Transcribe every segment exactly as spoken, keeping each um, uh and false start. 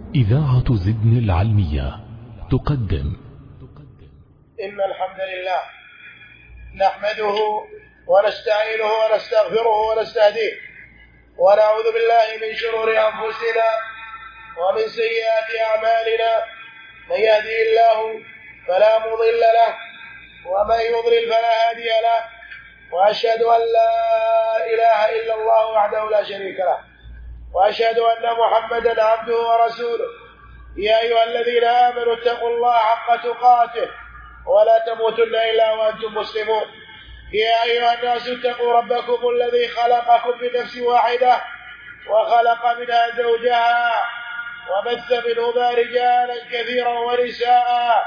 إذاعة زدن العلمية تقدم. إن الحمد لله نحمده ونستعينه ونستغفره ونستهديه ونعوذ بالله من شرور أنفسنا ومن سيئات أعمالنا. من يهدي الله فلا مضل له ومن يضلل فلا هادي له، وأشهد أن لا إله إلا الله وحده لا شريك له، وأشهد أن محمدا عبده ورسوله. يا أيها الذين آمنوا اتقوا الله حق تقاته ولا تموتن إلا وأنتم مسلمون. يا أيها الناس اتقوا ربكم الذي خلقكم من نفس واحدة وخلق منها زوجها وبث منهما رجالا كثيرا ونساء،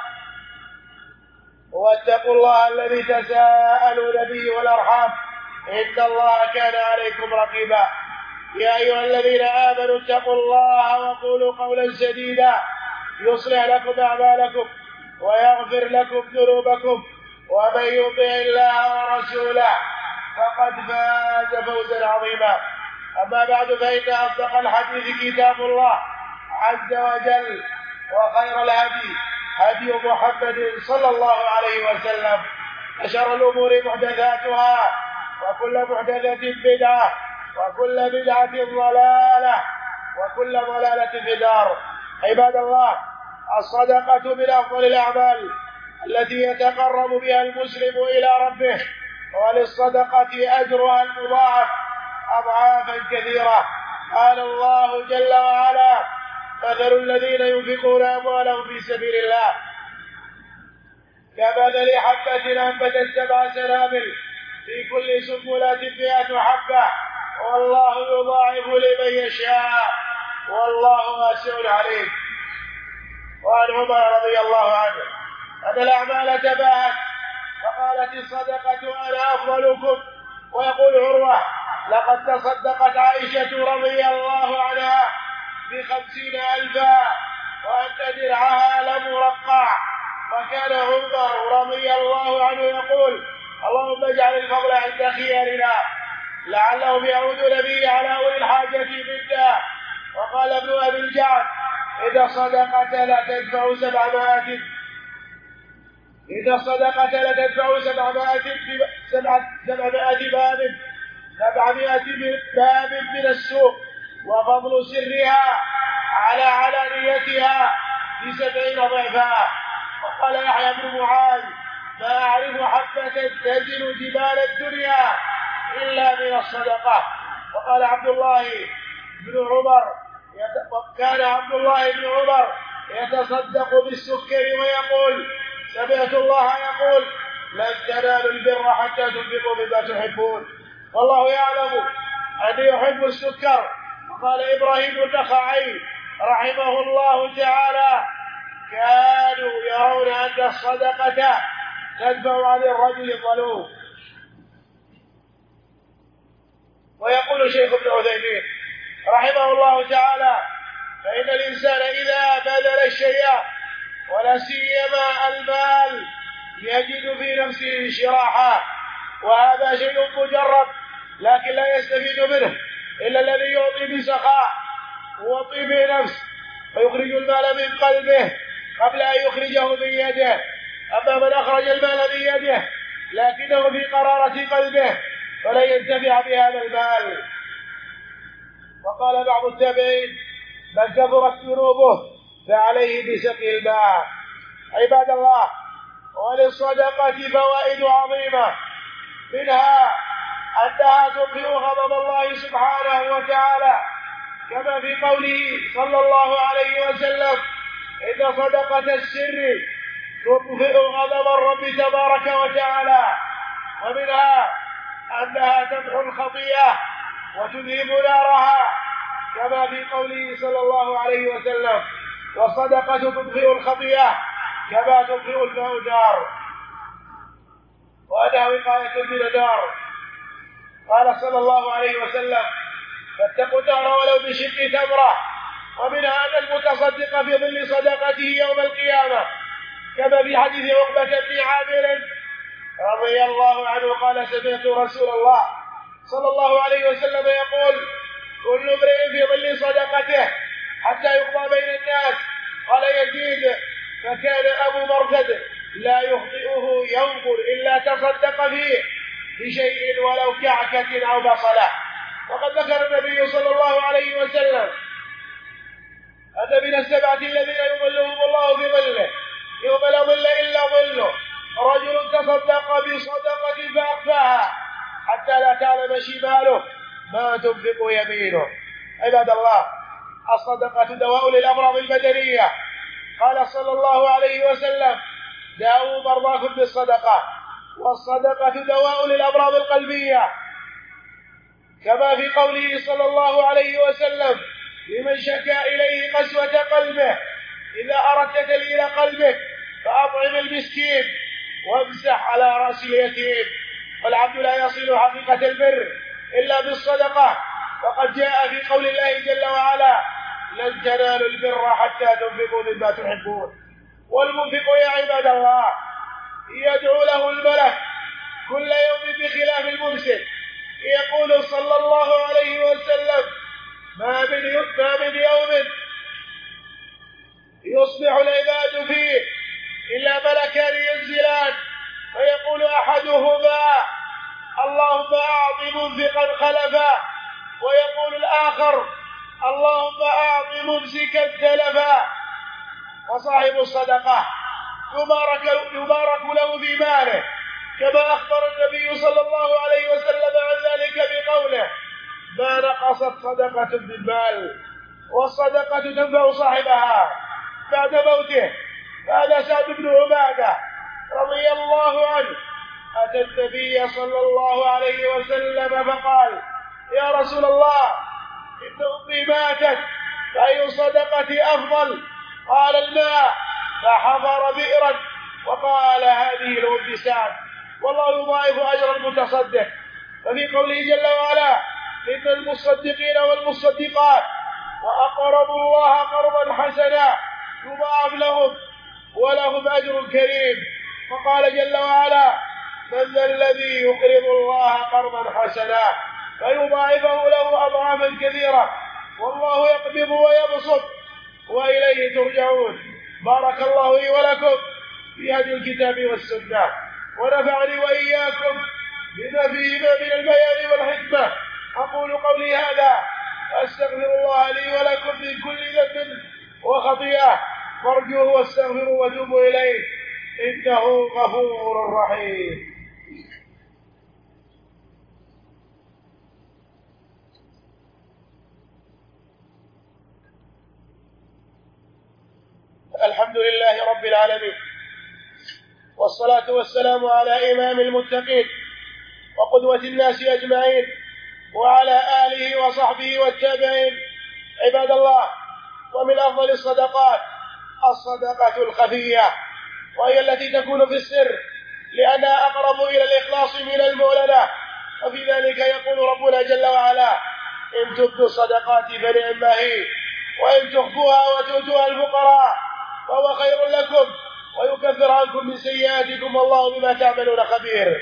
واتقوا الله الذي تساءلون به والأرحام إن الله كان عليكم رقيبا. يا أيها الذين آمنوا اتقوا الله وقولوا قولا سديدا يصلح لكم أعمالكم ويغفر لكم ذنوبكم، ومن يطع الله ورسوله فقد فاز فوزا عظيما. أما بعد، فإن أصدق الحديث كتاب الله عز وجل، وخير الهدي هدي محمد صلى الله عليه وسلم، وشر الأمور محدثاتها وكل محدثة بدعة وكل بدعة ضلالة وكل ضلالة في النار. عباد الله، الصدقة من أفضل الأعمال التي يتقرب بها المسلم إلى ربه، وللصدقة أجرها المضاعف أضعافا كثيرة. قال الله جل وعلا: مثل الذين ينفقون أموالهم في سبيل الله كمثل حبة أنبتت سبع سنابل في كل سنبلة مئة حبة والله يضاعف لمن يشاء والله واسع عليم. وعن عمر رضي الله عنه أن الأعمال تباهت فقالت الصدقة أنا أفضلكم. ويقول عروة: لقد تصدقت عائشة رضي الله عنها بخمسين ألفا وأن درعها لمرقع. وكان عمر رضي الله عنه يقول: اللهم اجعل الفضل عند خيارنا لعلهم يعودون به على أولي الحاجة منا. وقال ابن أبي الجعد: إذا الصدقة لا تدفع سبعمائة إذا الصدقة لا تدفع سبعمائة سبعمائة باب سبعمائة باب من السوق، وفضل سرها على علانيتها بسبعين ضعفا. وقال يحيى بن معاذ: ما أعرف حبة تزن جبال الدنيا إلا من الصدقة. وقال عبد الله بن عمر كان عبد الله بن عمر يتصدق بالسكر ويقول: سمعت الله يقول: لن تنالوا البر حتى تنفقوا مما تحبون، والله يعلم أني يحب السكر. قال إبراهيم النخعي رحمه الله تعالى: كانوا يرون أن الصدقة تدفع عن الرجل الظلوم. ويقول شيخ ابن عثيمين رحمه الله تعالى: فإن الإنسان إذا بذل الشيء ولا سيما المال يجد في نفسه انشراحا، وهذا شيء مجرد لكن لا يستفيد منه إلا الذي يعطي بسخاء ويعطي بنفس فيخرج المال من قلبه قبل أن يخرجه من يده. أما من أخرج المال من يده لكنه في قرارة قلبه فلا ينتفع بهذا المال. وقال بعض التابعين: من كثرت ذنوبه فعليه بسقي الماء. عباد الله، وللصدقة فوائد عظيمة، منها أنها تطفئ غضب الله سبحانه وتعالى، كما في قوله صلى الله عليه وسلم: إن صدقة السر تطفئ غضب الرب تبارك وتعالى. ومنها أنها تمحو الخطيئة وتذهب نارها، كما في قوله صلى الله عليه وسلم: والصدقة تطفئ الخطيئة كما تطفئ الماء النار، وأنها وقاية من النار. قال صلى الله عليه وسلم: فاتقوا النار ولو بشق تمرة. ومنها أن المتصدق في ظل صدقته يوم القيامة، كما في حديث عقبة بن عامر رضي الله عنه قال: سمعت رسول الله صلى الله عليه وسلم يقول: كل امرئ في ظل صدقته حتى يقضى بين الناس. قال يزيد: فكان أبو مرثد لا يخطئه يوم إلا تصدق فيه بشيء ولو كعكة أو بصلة. وقد ذكر النبي صلى الله عليه وسلم أن من السبعة الذين يظلهم الله في ظله يوم لا ظل إلا ظله رجل تصدق بصدقة فأخفاها حتى لا تعلم شماله ما تنفق يمينه. عباد الله، الصدقة دواء للأمراض البدنية. قال صلى الله عليه وسلم: داووا مرضاكم بالصدقة. والصدقة دواء للأمراض القلبية، كما في قوله صلى الله عليه وسلم: لمن شكا إليه قسوة قلبه إذا أردت تلين قلبك فأطعم المسكين وامسح على رأس اليتيم. والعبد لا يصل حقيقة البر إلا بالصدقة، وقد جاء في قول الله جل وعلا: لن تنالوا البر حتى تنفقوا مما تحبون. والمنفق يا عباد الله يدعو له الملك كل يوم بخلاف الممسك، يقول صلى الله عليه وسلم: ما من ما من يوم يصبح العباد فيه إلا ملكان ينزلان فيقول أحدهما: اللهم أعط منفقا خلفا، ويقول الآخر: اللهم أعط ممسكا تلفا. وصاحب الصدقة يبارك, يبارك له في ماله، كما أخبر النبي صلى الله عليه وسلم عن ذلك بقوله: ما نقصت صدقة من مال، والصدقة تنفع صاحبها بعد موته. فهذا سعد بن عبادة رضي الله عنه أتى النبي صلى الله عليه وسلم فقال: يا رسول الله، إن أمي ماتت فأي صدقة أفضل؟ قال: الماء. فحفر بئرا وقال: هذه لأم سعد، والله يضاعف أجر المتصدق. ففي قوله جل وعلا: إن المصدقين والمصدقات وأقرضوا الله قرضا حسنا يضاعف لهم ولهم أجر كريم. فقال جل وعلا: من ذا الذي يقرض الله قرضا حسنا فيضاعفه له أضعافا كثيرة والله يقبض ويبسط وإليه ترجعون. بارك الله لي ولكم في هذه الكتاب والسنة، ونفعني وإياكم بما فيهما من البيان والحكمة. أقول قولي هذا وأستغفر الله لي ولكم من كل ذنب وخطيئة، فارجوه واستغفروا وتوبوا إليه إنه غفور رحيم. الحمد لله رب العالمين، والصلاة والسلام على إمام المتقين وقدوة الناس أجمعين وعلى آله وصحبه والتابعين. عباد الله، ومن أفضل الصدقات الصدقة الخفية، وهي التي تكون في السر لأنها أقرب إلى الإخلاص من المعلنة. وفي ذلك يقول ربنا جل وعلا: إن تبدوا الصدقات فنعما هي، وإن تخفوها وتؤتوها الفقراء فهو خير لكم ويكفر عنكم من سيئاتكم والله بما تعملون خبير.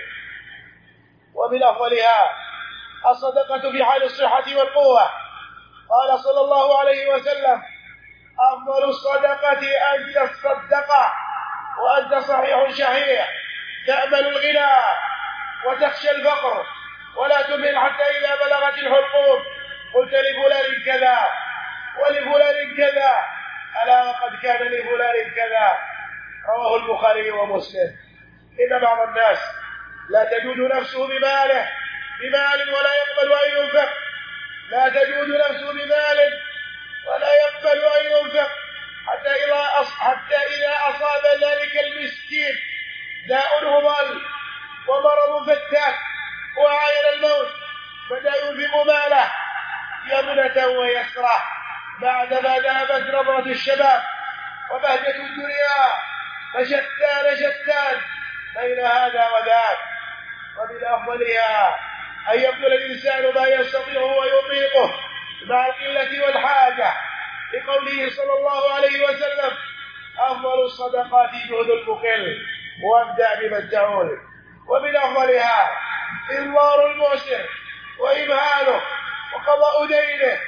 ومن أفضلها الصدقة في حال الصحة والقوة. قال صلى الله عليه وسلم: أفضل الصدقة أن تصدق وأنت صحيح شحيح تأمل الغنى وتخشى الفقر ولا تمهل حتى إذا بلغت الحلقوم قلت لفلان كذا ولفلان كذا ألا وقد كان لفلان كذا. رواه البخاري ومسلم. إن بعض الناس لا تجود نفسه بماله بمال ولا يقبل أن ينفق، لا تجود نفسه بمال ولا يقبل أن ينفق حتى إذا حتى إذا أصاب ذلك المسكين داء هضل ومرض فتاك وعاين الموت بدأ ينفق ماله يمنة ويسرة بعدما ذهبت نظرة الشباب وبهجة الدنيا، فشتان شتان بين هذا وذاك. ومن أفضلها أن يبذل الإنسان ما يستطيع ويطيقه مع القلة والحاجة، لقوله صلى الله عليه وسلم: أفضل الصدقات جهد المقل وابدأ بمن تعول. ومن أفضلها إنظار المعسر وإمهاله وقضاء دينه،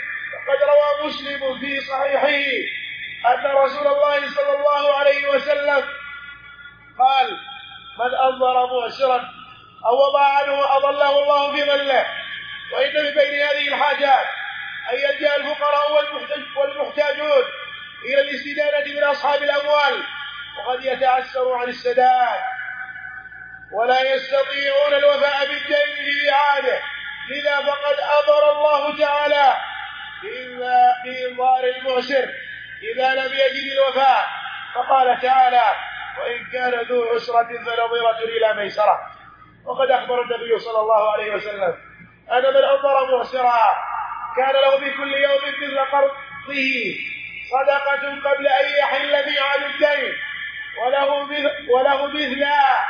قد روى مسلم في صحيحه أن رسول الله صلى الله عليه وسلم قال: من أنظر مؤسرا أو وضع عنه أضله الله في ظله. وإن من بين هذه الحاجات أن يلجأ الفقراء والمحتاجون إلى الاستدانة من أصحاب الأموال، وقد يتعسروا عن السداد ولا يستطيعون الوفاء بالدين بإعادة، لذا فقد أمر الله تعالى بإنظار المعسر إذا لم يجد الوفاء، فقال تعالى: وإن كان ذو عسرة فنظرة إلى ميسرة. وقد أخبر النبي صلى الله عليه وسلم أن من أنظر معسرا كان له بكل يوم مثل قرضه صدقة قبل أن يحل ميعاد الدين، وله وله مثل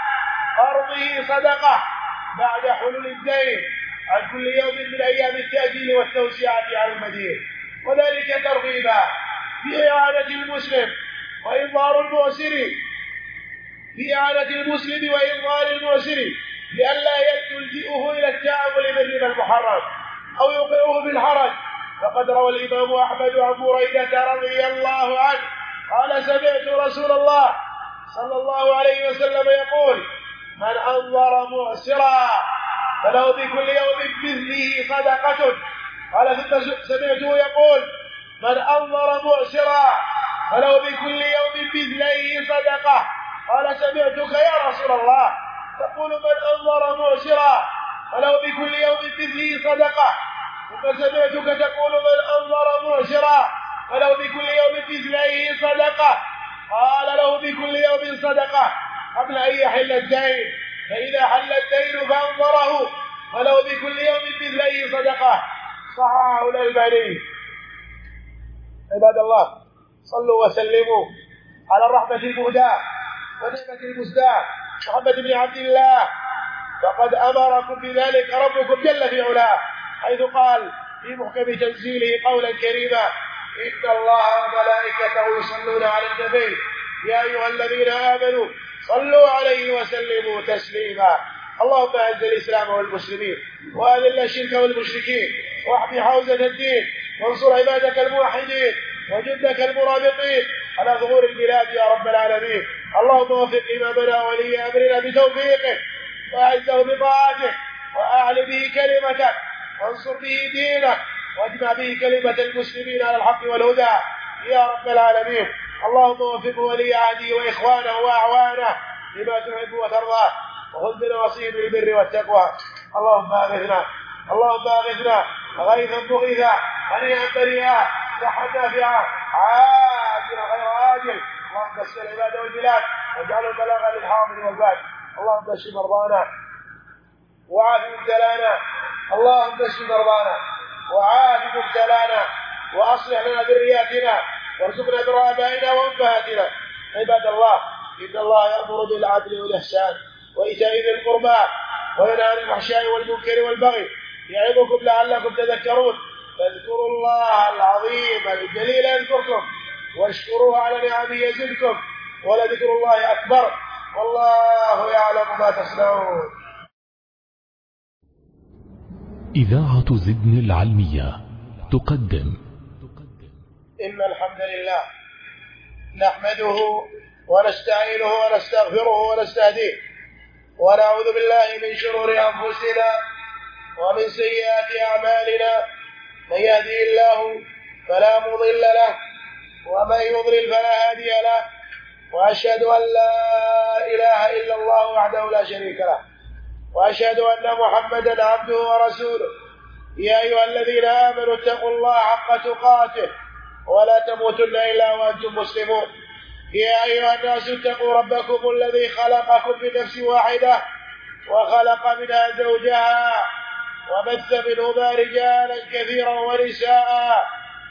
قرضه صدقة بعد حلول الدين عن كل يوم من أيام التأجيل والتوسعة على المدين، وذلك ترغيبا في إعانة المسلم وإنظار المعسر في إعانة المسلم وإنظار المعسر لئلا يلجئه إلى التعامل بالربا المحرم أو يوقعه بالحرج. فقد روى الإمام أحمد عن بريدة رضي الله عنه قال: سمعت رسول الله صلى الله عليه وسلم يقول: من أنظر معسرا فله بكل يوم مثله صدقة. قال: ثم سمعته يقول: من أنظر معسرا فله بكل يوم مثله صدقة. قال: سمعتك يا رسول الله تقول: من أنظر معسرا فله بكل يوم مثله صدقة. ثم سمعتك تقول: من أنظر معسرا فله بكل يوم مثله صدقة. قال: له بكل يوم صدقة قبل أن يحل الدين، فإذا حل الدين فأنظره فله بكل يوم مثله صدقة. صححه الألباني. عباد الله، صلوا وسلموا على الرحمة المهداة ونعمة المسداة محمد بن عبد الله، فقد أمركم بذلك ربكم جل في علاه، حيث قال في محكم تنزيله قولا كريما: إن الله وملائكته يصلون على النبي يا أيها الذين آمنوا صلوا عليه وسلموا تسليما. اللهم أعز الإسلام والمسلمين وأذل الشرك والمشركين واحمي حوزة الدين وانصر عبادك الموحدين وجندك المرابطين على ظهور البلاد يا رب العالمين. اللهم وفق إمامنا ولي أمرنا بتوفيقه وأعزه بطاعته وأعل به كلمتك وانصر به دينك واجمع به كلمة المسلمين على الحق والهدى يا رب العالمين. اللهم وفق ولي عهده وإخوانه وأعوانه لما تحب وترضى، وخذ بنواصيهم للبر والتقوى. اللهم أغثنا اللهم أغثنا غيثا مغيثا هنيئا بريئا صحة نافعة عاجلا غير آجل. اللهم بشر العباد والبلاد واجعله بلاغا للحاضر والباد. اللهم اشف مرضانا وعاف مبتلانا اللهم اشف مرضانا وعاف مبتلانا وأصلح لنا ذرياتنا وارزقنا بر آبائنا وأمهاتنا. عباد الله، إن الله يأمر بالعدل والإحسان وإيتاء ذي القربى وينهى عن الفحشاء والمنكر والبغي يعظكم لعلكم تذكرون. فاذكروا الله العظيم الجليل يذكركم واشكروه على نعمه يزدكم ولذكر الله أكبر والله يعلم ما تصنعون. إذاعة زدن العلمية تقدم. إن الحمد لله نحمده ونستعينه ونستغفره ونستهديه ونعوذ بالله من شرور أنفسنا ومن سيئات أعمالنا. من يهدي الله فلا مضل له ومن يضلل فلا هادي له، وأشهد أن لا إله إلا الله وحده لا شريك له، وأشهد أن محمدا عبده ورسوله. يا أيها الذين آمنوا اتقوا الله حق تقاته ولا تموتن إلا وأنتم مسلمون. يا أيها الناس اتقوا ربكم الذي خلقكم من نفس واحدة وخلق منها زوجها وبث منهما رجالا كثيرا ونساء،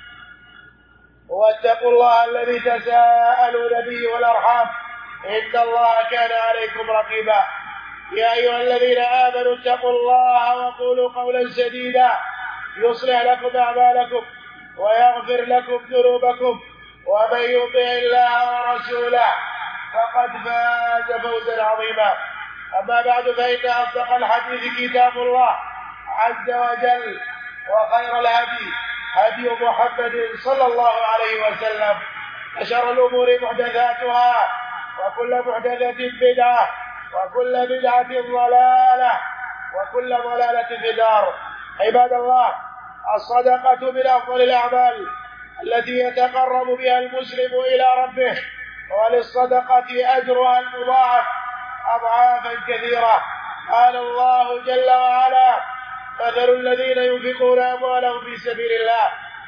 واتقوا الله الذي تساءلون به والأرحام إن الله كان عليكم رقيبا. يا أيها الذين آمنوا اتقوا الله وقولوا قولا سديدا يصلح لكم أعمالكم ويغفر لكم ذنوبكم، ومن يطع الله ورسوله فقد فاز فوزا عظيما. أما بعد، فإن أصدق الحديث كتاب الله عز وجل، وخير الهدي هدي محمد صلى الله عليه وسلم، وشر الأمور محدثاتها، وكل محدثة بدعة، وكل بدعة ضلالة، وكل ضلالة في النار. عباد الله، الصدقة من أفضل الأعمال التي يتقرب بها المسلم إلى ربه، وللصدقة أجرها المضاعف أضعافا كثيرة. قال الله جل وعلا: مثل الذين ينفقون أموالهم في سبيل الله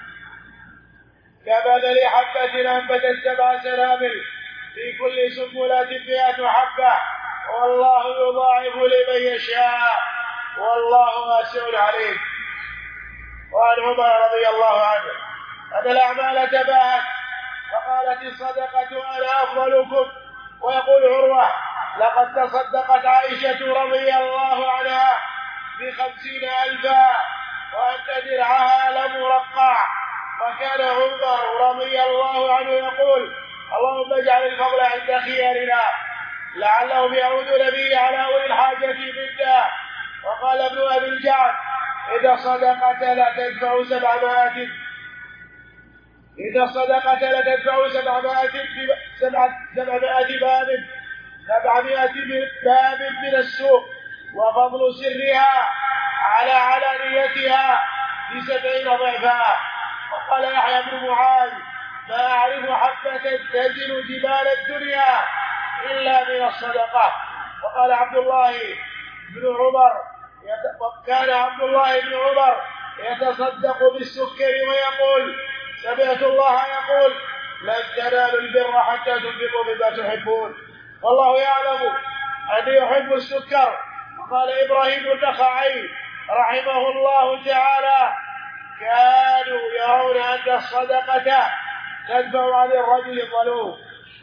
كمثل حبة أنبتت سبع سنابل في كل سنبلة مئة حبة والله يضاعف لمن يشاء والله واسع عليم. وعن عمر رضي الله عنه أن الأعمال تباهت فقالت الصدقة أنا أفضلكم، ويقول عروة: لقد تصدقت عائشة رضي الله عنها بخمسين ألفا وأن درعها لمرقع. وكان عمر رضي الله عنه يقول: اللهم اجعل الفضل عند خيارنا لعلهم يعودون به على أولي الحاجة منا. وقال ابن أبي الجعد: إذا صدقة لا تدفع سبعمائة إذا الصدقة لتدفع سبعمائة سبعمائة باب سبعمائة باب من السوق، وفضل سرها على علانيتها بسبعين ضعفا. وقال يحيى بن معاذ: ما أعرف حبة تزن جبال الدنيا إلا من الصدقة. وقال عبد الله بن عمر كان عبد الله بن عمر يتصدق بالسكر ويقول: سمعت الله يقول: لن تنالوا البر حتى تنفقوا مما تحبون، والله يعلم أني يحب السكر. وقال إبراهيم النخعي رحمه الله تعالى: كانوا يرون أن الصدقة تدفع عن الرجل الظلوم.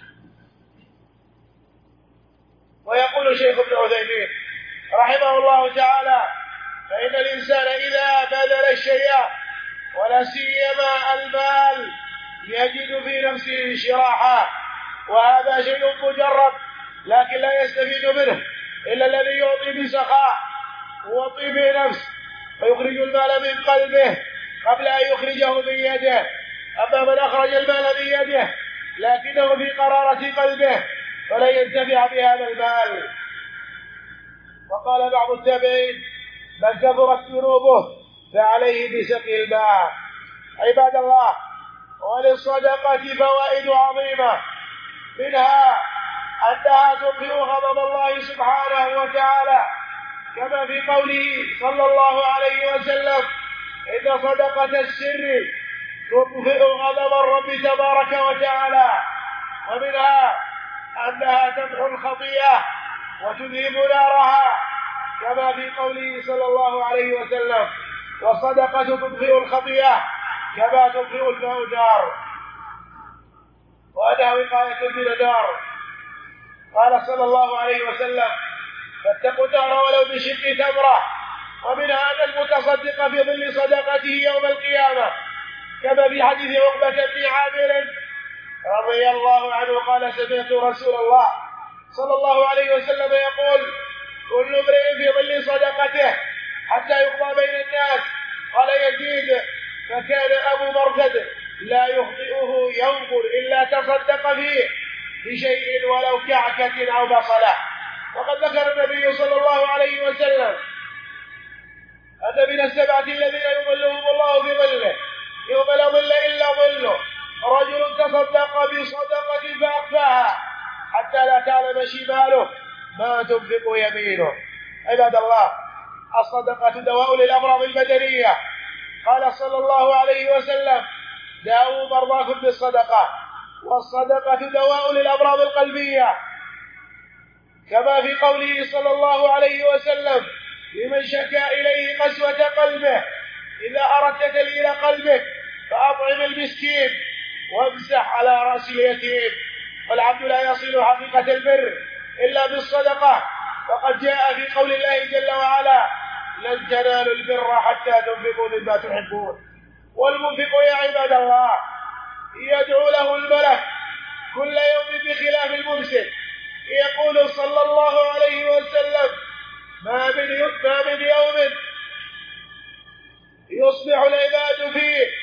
ويقول شيخ ابن عثيمين رحمه الله تعالى: فإن الإنسان إذا بذل الشيء ولا سيما المال يجد في نفسه انشراحا، وهذا شيء مجرد لكن لا يستفيد منه إلا الذي يعطي بسخاء ويعطي بنفس فيخرج المال من قلبه قبل أن يخرجه من يده. أما من أخرج المال من يده لكنه في قرارة قلبه فلن ينتفع بهذا المال. وقال بعض التابعين: من كثرت ذنوبه فعليه بسقي الماء. عباد الله، وللصدقة فوائد عظيمة، منها أنها تطفئ غضب الله سبحانه وتعالى، كما في قوله صلى الله عليه وسلم: إن صدقة السر تطفئ غضب الرب تبارك وتعالى. ومنها أنها تمحو الخطيئة وتذهب نارها، كما في قوله صلى الله عليه وسلم: والصدقة تطفئ الخطيئة كما تطفئ الماء النار، وأنها وقاية من النار. قال صلى الله عليه وسلم: فاتقوا النار ولو بشق تمرة. ومنها أن المتصدق في ظل صدقته يوم القيامة، كما في حديث عقبة بن عامر رضي الله عنه قال: سمعت رسول الله صلى الله عليه وسلم يقول: كل امرئ في ظل صدقته حتى يقضى بين الناس. قال يزيد: فكان أبو مرثد لا يخطئه يوم إلا تصدق فيه بشيء ولو كعكة أو بصلة. وقد ذكر النبي صلى الله عليه وسلم أن من السبعة الذين يظلهم الله في ظله يوم لا ظل إلا ظله رجل تصدق بصدقة فأخفاها حتى لا تعلم شماله ما تنفق يمينه. عباد الله، الصدقة دواء للأمراض البدنية. قال صلى الله عليه وسلم: داووا مرضاكم بالصدقة. والصدقة دواء للأمراض القلبية، كما في قوله صلى الله عليه وسلم: لمن شكا إليه قسوة قلبه إذا أردت تلين قلبك فأطعم المسكين وامسح على رأس اليتيم. والعبد لا يصل حقيقة البر إلا بالصدقة، وقد جاء في قول الله جل وعلا: لن تنالوا البر حتى تنفقوا مما تحبون. والمنفق يا عباد الله يدعو له الملك كل يوم بخلاف الممسك، يقول صلى الله عليه وسلم: ما من ما من يوم يصبح العباد فيه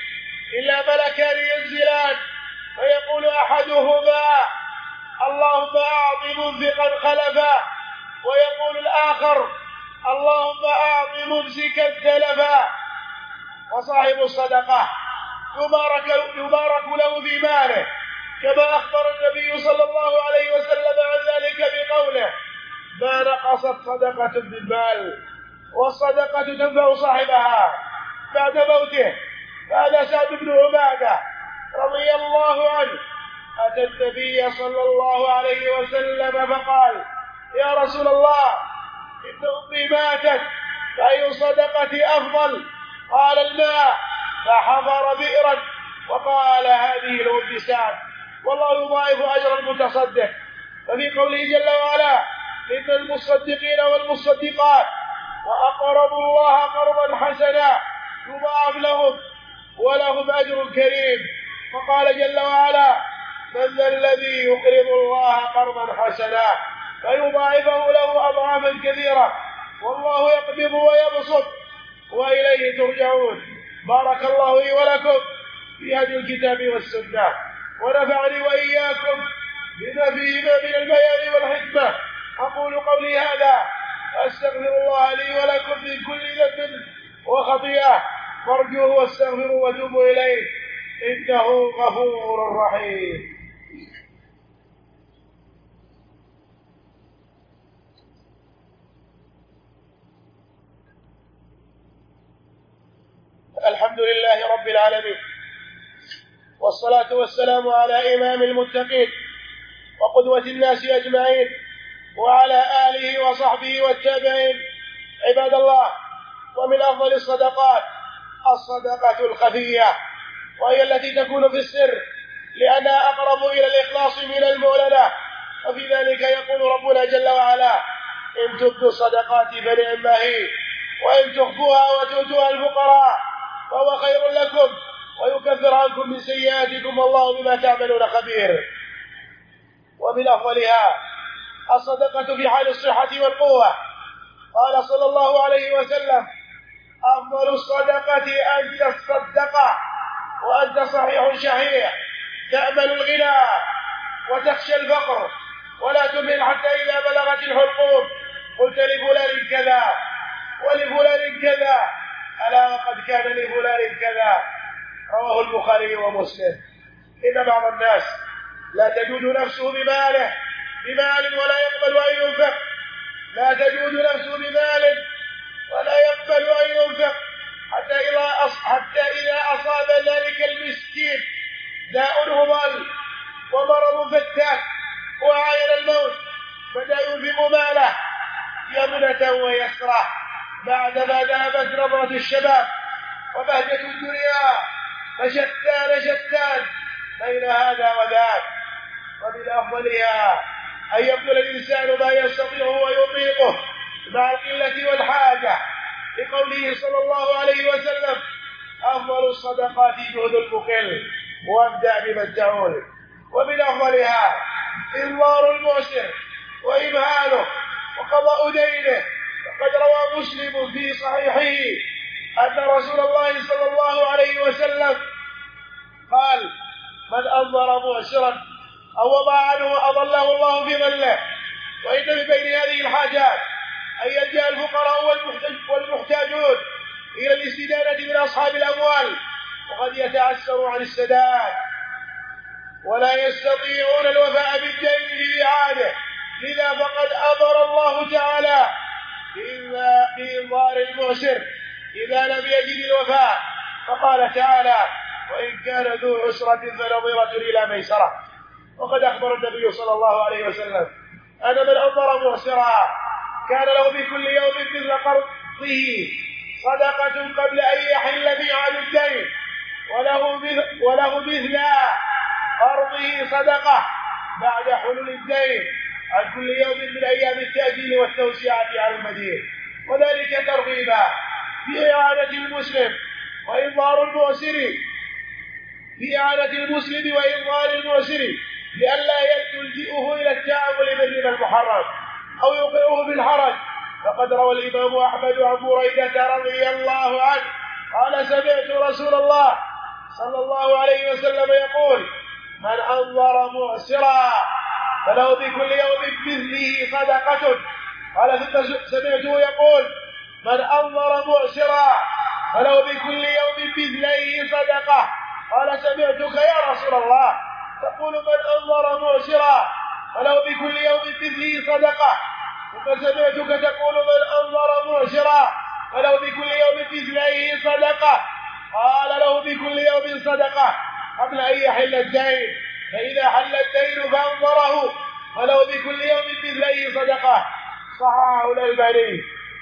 إلا ملكان ينزلان فيقول أحدهما اللهم أعط منفقا خلفا، ويقول الآخر اللهم أعط ممسكا تلفا. وصاحب الصدقة يبارك, يبارك له في ماله، كما أخبر النبي صلى الله عليه وسلم عن ذلك بقوله ما نقصت صدقة من مال، والصدقة تنفع صاحبها بعد موته. فهذا سعد بن عبادة رضي الله عنه أتى النبي صلى الله عليه وسلم فقال يا رسول الله إن أمي ماتت فأي صدقة أفضل؟ قال الماء، فحفر بئرا وقال هذه لأم سعد والله يضاعف أجر المتصدق. ففي قوله جل وعلا إن المصدقين والمصدقات وأقرضوا الله قرضا حسنا يضاعف لهم ولهم أجر كريم. فقال جل وعلا من ذا الذي يقرض الله قرضا حسنا فيضاعفه له أضعافا كثيرة والله يقبض ويبسط وإليه ترجعون. بارك الله لي ولكم في هذه الكتاب والسنة، ونفعني وإياكم بما فيهما من البيان والحكمة. أقول قولي هذا وأستغفر الله لي ولكم من كل ذنب وخطيئة، فارجوه واستغفروا وتوبوا إليه إنه غفور رحيم. الحمد لله رب العالمين، والصلاة والسلام على إمام المتقين وقدوة الناس أجمعين وعلى آله وصحبه والتابعين. عباد الله، ومن أفضل الصدقات الصدقة الخفية، وهي التي تكون في السر لأنها أقرب إلى الإخلاص من المعلنة. وفي ذلك يقول ربنا جل وعلا إن تبدوا الصدقات فنعما هي، وإن تخفوها وتؤتوها الفقراء فهو خير لكم ويكفر عنكم من سيئاتكم والله بما تعملون خبير. ومن أفضلها الصدقة في حال الصحة والقوة. قال صلى الله عليه وسلم أفضل الصدقة أن تصدق وأنت صحيح شحيح تأمل الغنى وتخشى الفقر ولا تمهل حتى إذا بلغت الحلقوم قلت لفلان كذا ولفلان كذا ألا وقد كان لفلان كذا. رواه البخاري ومسلم. إن بعض الناس لا تجود نفسه بماله بمال ولا يقبل أن ينفق، لا تجود نفسه بمال ولا يقبل أن ينفق حتى إذا حتى إذا أصاب ذلك المسكين داء هضال ومرض فتاك وعين الموت بدأ ينفق ماله يمنة ويسرة بعدما ذهبت نظرة الشباب وبهجة الدنيا، فشتان شتان بين هذا وذاك. ومن أفضلها أن يبذل الإنسان ما يستطيع ويطيقه مع القلة والحاجة، لقوله صلى الله عليه وسلم أفضل الصدقات جهد المقل وابدأ بمن تعول. ومن أفضلها إنظار المعسر وإمهاله وقضاء دينه. فقد روى مسلم في صحيحه أن رسول الله صلى الله عليه وسلم قال من أنظر معسرا أو وضع عنه أضله الله في ظله. وإن من بين هذه الحاجات أن يلجأ الفقراء والمحتاجون إلى الاستدانة من أصحاب الأموال وقد يتعسروا عن السداد ولا يستطيعون الوفاء بالدين بإعادة، لذا فقد أمر الله تعالى بإنظار المعسر إذا لم يجد الوفاء، فقال تعالى وإن كان ذو عسرة فنظرة إلى ميسرة. وقد أخبر النبي صلى الله عليه وسلم أن من أنظر معسرا كان له بكل يوم مثل قرضه صدقة قبل أن يحل ميعاد الدين وله وله مثل قرضه صدقة بعد حلول الدين عن كل يوم من أيام التأجيل والتوسعة على المدين، وذلك ترغيبا في إعانة المسلم وإنظار المعسر في إعانة المسلم وإنظار المعسر لئلا يلجئه إلى التعامل بالربا المحرم أو يوقعه بالحرج. فقد روى الإمام أحمد عن بريدة رضي الله عنه قال سمعت رسول الله صلى الله عليه وسلم يقول: من أنظر مؤسرا فله بكل يوم مثله صدقة. قال: ثم سمعته يقول: من أنظر مؤسرا فله بكل يوم مثله صدقة. قال: سمعتك يا رسول الله تقول: من أنظر مؤسرا فله بكل يوم مثله صدقة. ثم سمعتك تقول: من أنظر مؤسرا فله بكل يوم مثله صدقة. قال: له بكل يوم صدقة قبل أن يحل الدين، فإذا حل الدين فأنظره فله بكل يوم مثله صدقة. صححه الألباني.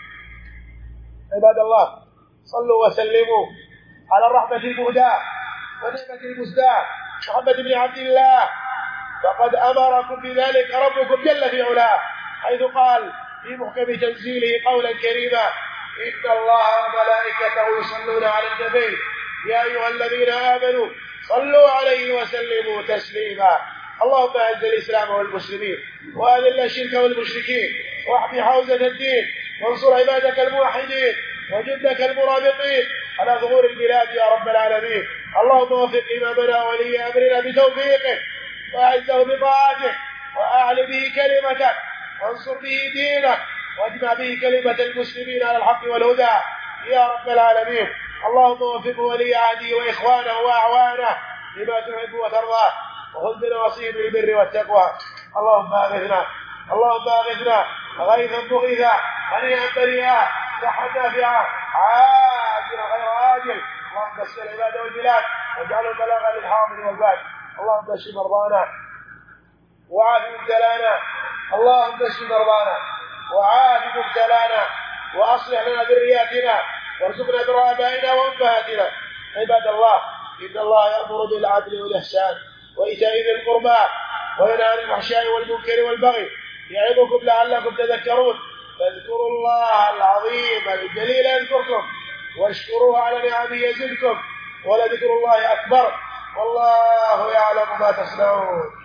عباد الله، صلوا وسلموا على الرحمة المهداة ونعمة المسداة محمد بن عبد الله، فقد أمركم بذلك ربكم جل في علاه، حيث قال في محكم تنزيله قولا كريما: إن الله وملائكته يصلون على النبي يا أيها الذين آمنوا صلوا عليه وسلموا تسليما. اللهم أعز الإسلام والمسلمين وأذل الشرك والمشركين واحمي حوزة الدين وانصر عبادك الموحدين وجندك المرابطين على ظهور البلاد يا رب العالمين. اللهم وفق إمامنا ولي أمرنا بتوفيقه وأعزه بطاعتك وأعل به كلمتك وانصر به دينك واجمع به كلمة المسلمين على الحق والهدى يا رب العالمين. اللهم وفق ولي عهده وإخوانه وأعوانه لما تحب وترضى وخذ بنواصيهم بالبر والتقوى. اللهم أغثنا اللهم أغثنا غيثا مغيثا هنيئا مريئا صحة نافعة عاجلا غير آجل. اللهم بشر العباد والبلاد واجعله بلاغا للحاضر والباد. اللهم اشف مرضانا وعاف مبتلانا اللهم اشف مرضانا وعاف مبتلانا وأصلح لنا ذرياتنا وارزقنا بر آبائنا وأمهاتنا. عباد الله، إن الله يأمر بالعدل والإحسان وإيتاء ذي القربى وينهى عن الفحشاء والمنكر والبغي يعظكم لعلكم تذكرون. فاذكروا الله العظيم الجليل يذكركم واشكروه على نعمه يزدكم ولذكر الله أكبر والله يعلم ما تصنعون.